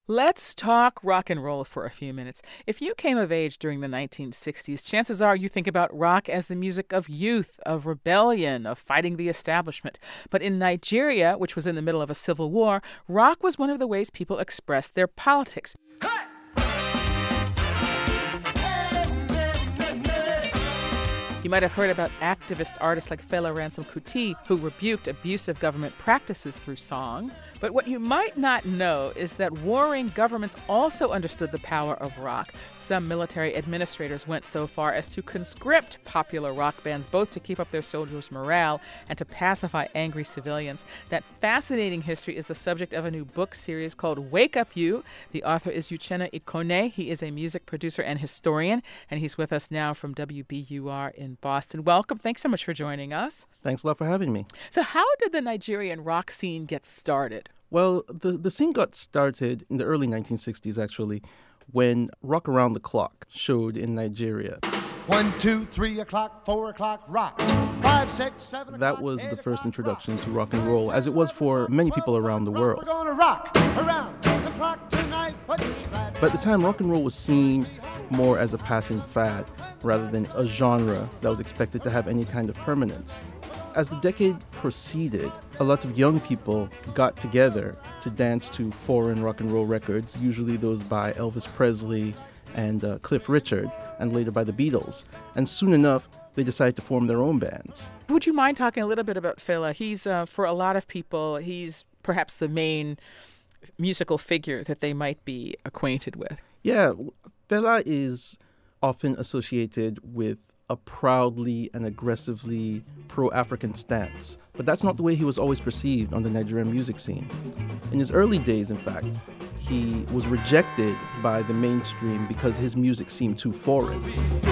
Let's talk rock and roll for a few minutes. If you came of age during the 1960s, chances are you think about rock as the music of youth, of rebellion, of fighting the establishment. But in Nigeria, which was in the middle of a civil war, rock was one of the ways people expressed their politics. You might have heard about activist artists like Fela Ransome Kuti, who rebuked abusive government practices through song. But what you might not know is that warring governments also understood the power of rock. Some military administrators went so far as to conscript popular rock bands, both to keep up their soldiers' morale and to pacify angry civilians. That fascinating history is the subject of a new book series called Wake Up You. The author is Uchenna Ikone. He is a music producer and historian, and he's with us now from WBUR in Boston. Welcome. Thanks so much for joining us. Thanks a lot for having me. So how did the Nigerian rock scene get started? Well, the scene got started in the early 1960s, actually, when Rock Around the Clock showed in Nigeria. 1, 2, 3 o'clock, 4 o'clock, rock. 5, 6, 7 o'clock. That was the first introduction to rock and roll, as it was for many people around the world. We're gonna rock around the clock tonight. But at the time, rock and roll was seen more as a passing fad rather than a genre that was expected to have any kind of permanence. As the decade proceeded, a lot of young people got together to dance to foreign rock and roll records, usually those by Elvis Presley and Cliff Richard, and later by the Beatles. And soon enough, they decided to form their own bands. Would you mind talking a little bit about Fela? He's, for a lot of people, he's perhaps the main musical figure that they might be acquainted with. Yeah, Fela is often associated with a proudly and aggressively pro-African stance. But that's not the way he was always perceived on the Nigerian music scene. In his early days, in fact, he was rejected by the mainstream because his music seemed too foreign.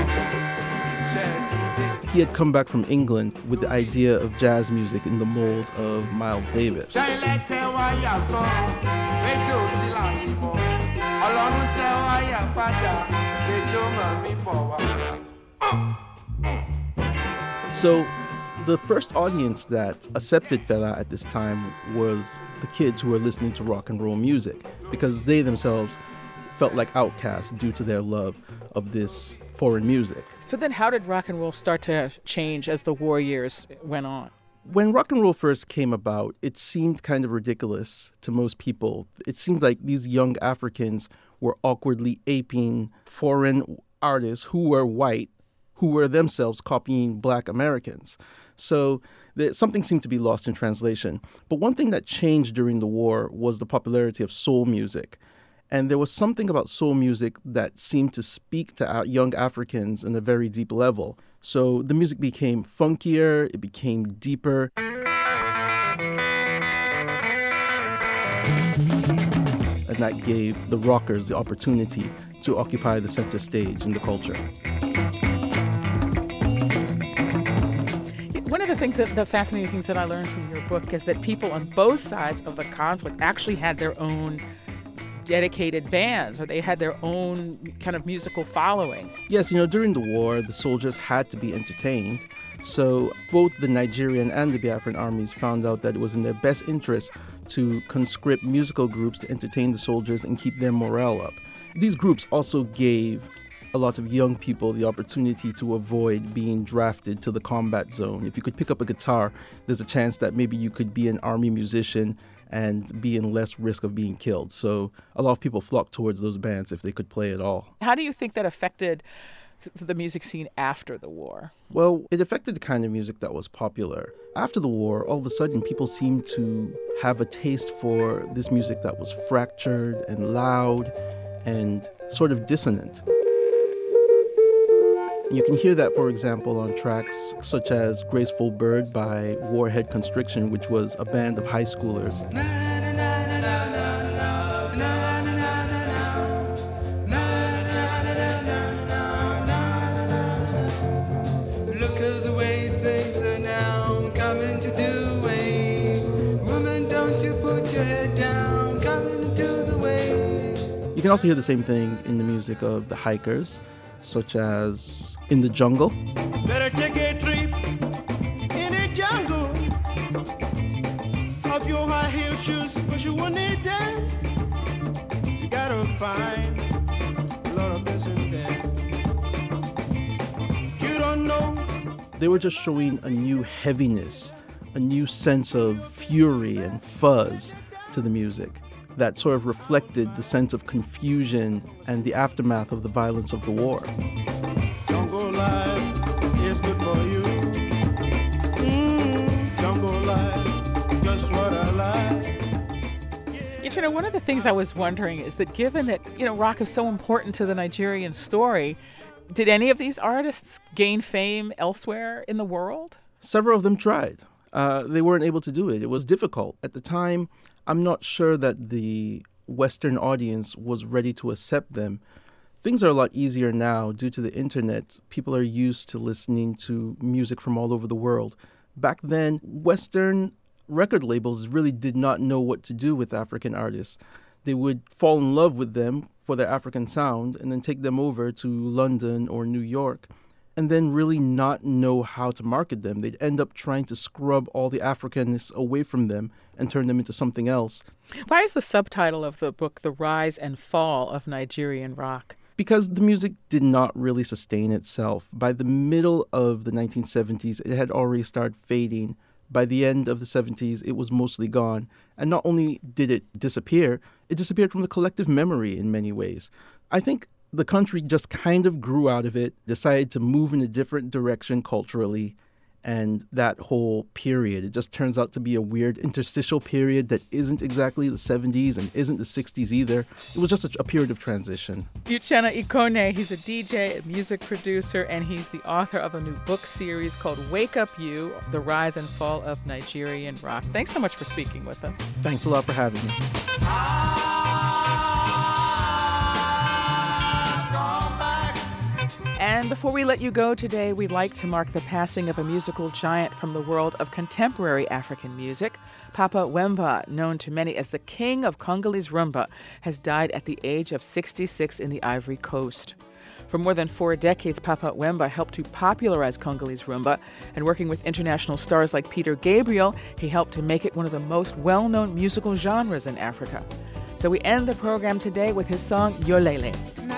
He had come back from England with the idea of jazz music in the mold of Miles Davis. So the first audience that accepted Fela at this time was the kids who were listening to rock and roll music, because they themselves felt like outcasts due to their love of this foreign music. So then how did rock and roll start to change as the war years went on? When rock and roll first came about, it seemed kind of ridiculous to most people. It seemed like these young Africans were awkwardly aping foreign artists who were white, who were themselves copying black Americans. So something seemed to be lost in translation. But one thing that changed during the war was the popularity of soul music. And there was something about soul music that seemed to speak to young Africans on a very deep level. So the music became funkier, it became deeper. And that gave the rockers the opportunity to occupy the center stage in the culture. One of the things the fascinating things that I learned from your book is that people on both sides of the conflict actually had their own dedicated bands, or they had their own kind of musical following. Yes, during the war, the soldiers had to be entertained. So both the Nigerian and the Biafran armies found out that it was in their best interest to conscript musical groups to entertain the soldiers and keep their morale up. These groups also gave a lot of young people the opportunity to avoid being drafted to the combat zone. If you could pick up a guitar, there's a chance that maybe you could be an army musician and be in less risk of being killed. So a lot of people flocked towards those bands if they could play at all. How do you think that affected the music scene after the war? Well, it affected the kind of music that was popular. After the war, all of a sudden, people seemed to have a taste for this music that was fractured and loud and sort of dissonant. You can hear that, for example, on tracks such as Graceful Bird by Warhead Constriction, which was a band of high schoolers. Look at the way things are now coming to do way. Woman, don't you put your head down, coming to do the way. You can also hear the same thing in the music of the Hikers, such as In the Jungle. Better take a trip in the jungle of your high heel shoes, but you won't need them. You find a lot of this in there. You don't know. They were just showing a new heaviness, a new sense of fury and fuzz to the music that sort of reflected the sense of confusion and the aftermath of the violence of the war. Jungle life is good for you. Jungle life, just what I like. You know, one of the things I was wondering is that given that, rock is so important to the Nigerian story, did any of these artists gain fame elsewhere in the world? Several of them tried. They weren't able to do it. It was difficult. At the time, I'm not sure that the Western audience was ready to accept them. Things are a lot easier now due to the internet. People are used to listening to music from all over the world. Back then, Western record labels really did not know what to do with African artists. They would fall in love with them for their African sound and then take them over to London or New York and then really not know how to market them. They'd end up trying to scrub all the Africanness away from them and turn them into something else. Why is the subtitle of the book The Rise and Fall of Nigerian Rock? Because the music did not really sustain itself. By the middle of the 1970s, it had already started fading. By the end of the 70s, it was mostly gone. And not only did it disappear from the collective memory in many ways. I think the country just kind of grew out of it, decided to move in a different direction culturally, and that whole period, it just turns out to be a weird interstitial period that isn't exactly the 70s and isn't the 60s either. It was just a period of transition. Uchenna Ikone, he's a DJ, a music producer, and he's the author of a new book series called Wake Up You, The Rise and Fall of Nigerian Rock. Thanks so much for speaking with us. Thanks a lot for having me. And before we let you go today, we'd like to mark the passing of a musical giant from the world of contemporary African music. Papa Wemba, known to many as the king of Congolese rumba, has died at the age of 66 in the Ivory Coast. For more than 4 decades, Papa Wemba helped to popularize Congolese rumba, and working with international stars like Peter Gabriel, he helped to make it one of the most well-known musical genres in Africa. So we end the program today with his song Yolele.